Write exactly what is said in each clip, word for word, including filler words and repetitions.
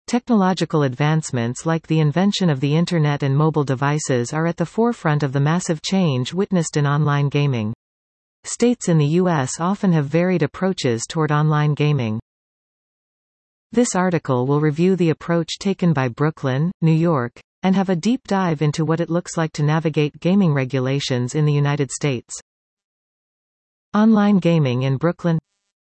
Technological advancements like the invention of the Internet and mobile devices are at the forefront of the massive change witnessed in online gaming. States in the U S often have varied approaches toward online gaming. This article will review the approach taken by Brooklyn, New York, and have a deep dive into what it looks like to navigate gaming regulations in the United States. Online gaming in Brooklyn.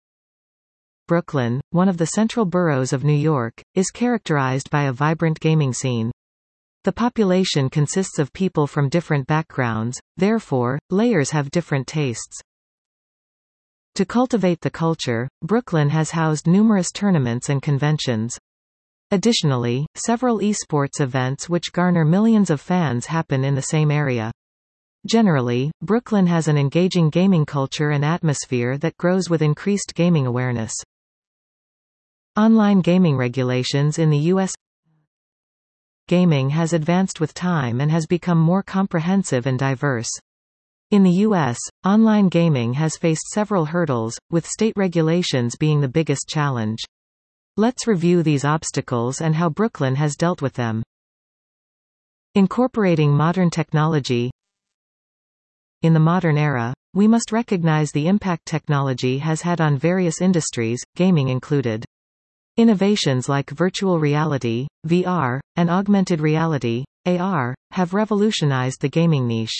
Brooklyn, one of the central boroughs of New York, is characterized by a vibrant gaming scene. The population consists of people from different backgrounds, therefore, layers have different tastes. To cultivate the culture, Brooklyn has housed numerous tournaments and conventions. Additionally, several esports events which garner millions of fans happen in the same area. Generally, Brooklyn has an engaging gaming culture and atmosphere that grows with increased gaming awareness. Online gaming regulations in the U S. Gaming has advanced with time and has become more comprehensive and diverse. In the U S, online gaming has faced several hurdles, with state regulations being the biggest challenge. Let's review these obstacles and how Brooklyn has dealt with them. Incorporating modern technology. In the modern era, we must recognize the impact technology has had on various industries, gaming included. Innovations like virtual reality, V R, and augmented reality, A R, have revolutionized the gaming niche.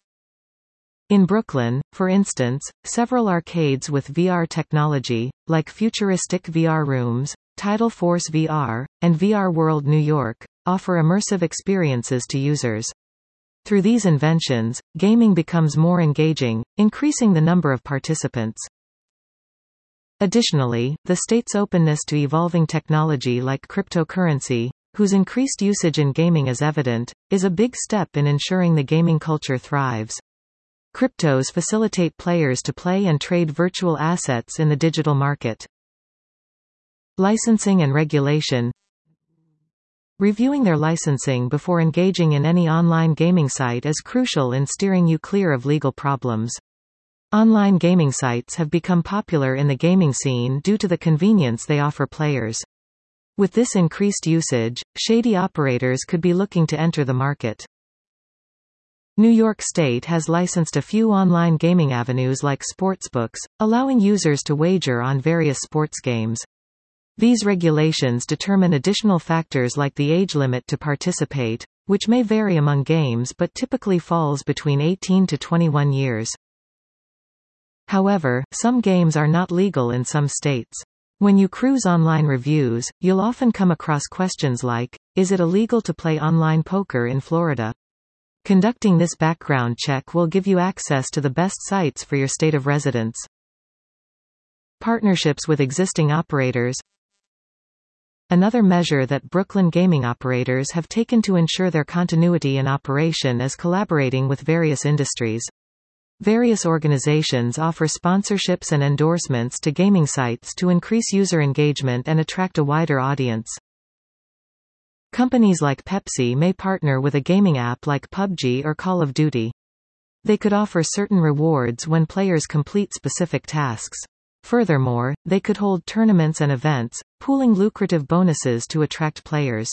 In Brooklyn, for instance, several arcades with V R technology, like futuristic V R rooms, Tidal Force V R, and V R World New York, offer immersive experiences to users. Through these inventions, gaming becomes more engaging, increasing the number of participants. Additionally, the state's openness to evolving technology like cryptocurrency, whose increased usage in gaming is evident, is a big step in ensuring the gaming culture thrives. Cryptos facilitate players to play and trade virtual assets in the digital market. Licensing and regulation. Reviewing their licensing before engaging in any online gaming site is crucial in steering you clear of legal problems. Online gaming sites have become popular in the gaming scene due to the convenience they offer players. With this increased usage, shady operators could be looking to enter the market. New York State has licensed a few online gaming avenues like sportsbooks, allowing users to wager on various sports games. These regulations determine additional factors like the age limit to participate, which may vary among games but typically falls between eighteen to twenty-one years. However, some games are not legal in some states. When you cruise online reviews, you'll often come across questions like, is it illegal to play online poker in Florida? Conducting this background check will give you access to the best sites for your state of residence. Partnerships with existing operators. Another measure that Brooklyn gaming operators have taken to ensure their continuity in operation is collaborating with various industries. Various organizations offer sponsorships and endorsements to gaming sites to increase user engagement and attract a wider audience. Companies like Pepsi may partner with a gaming app like P U B G or Call of Duty. They could offer certain rewards when players complete specific tasks. Furthermore, they could hold tournaments and events, pooling lucrative bonuses to attract players.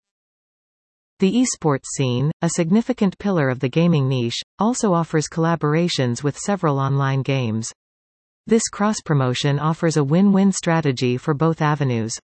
The esports scene, a significant pillar of the gaming niche, also offers collaborations with several online games. This cross-promotion offers a win-win strategy for both avenues.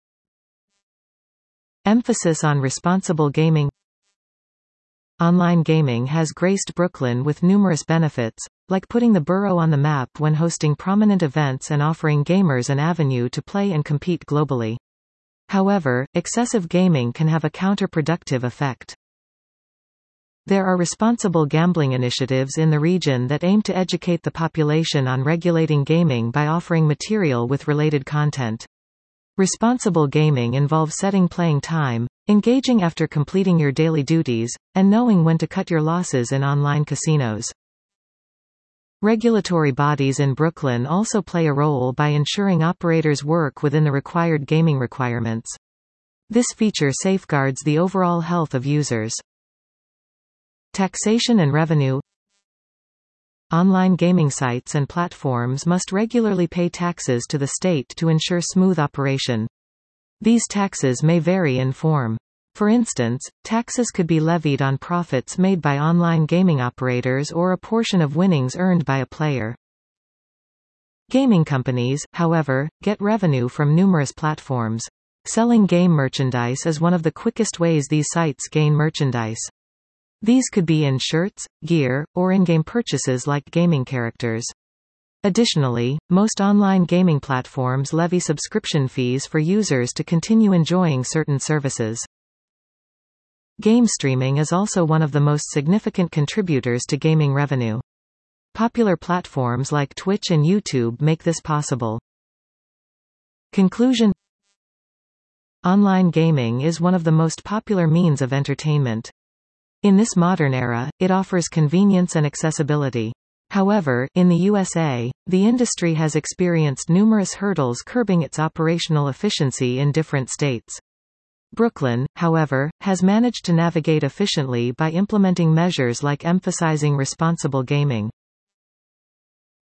Emphasis on responsible gaming. Online gaming has graced Brooklyn with numerous benefits, like putting the borough on the map when hosting prominent events and offering gamers an avenue to play and compete globally. However, excessive gaming can have a counterproductive effect. There are responsible gambling initiatives in the region that aim to educate the population on regulating gaming by offering material with related content. Responsible gaming involves setting playing time, engaging after completing your daily duties, and knowing when to cut your losses in online casinos. Regulatory bodies in Brooklyn also play a role by ensuring operators work within the required gaming requirements. This feature safeguards the overall health of users. Taxation and revenue. Online gaming sites and platforms must regularly pay taxes to the state to ensure smooth operation. These taxes may vary in form. For instance, taxes could be levied on profits made by online gaming operators or a portion of winnings earned by a player. Gaming companies, however, get revenue from numerous platforms. Selling game merchandise is one of the quickest ways these sites gain merchandise. These could be in shirts, gear, or in-game purchases like gaming characters. Additionally, most online gaming platforms levy subscription fees for users to continue enjoying certain services. Game streaming is also one of the most significant contributors to gaming revenue. Popular platforms like Twitch and YouTube make this possible. Conclusion: online gaming is one of the most popular means of entertainment. In this modern era, it offers convenience and accessibility. However, in the U S A, the industry has experienced numerous hurdles curbing its operational efficiency in different states. Brooklyn, however, has managed to navigate efficiently by implementing measures like emphasizing responsible gaming.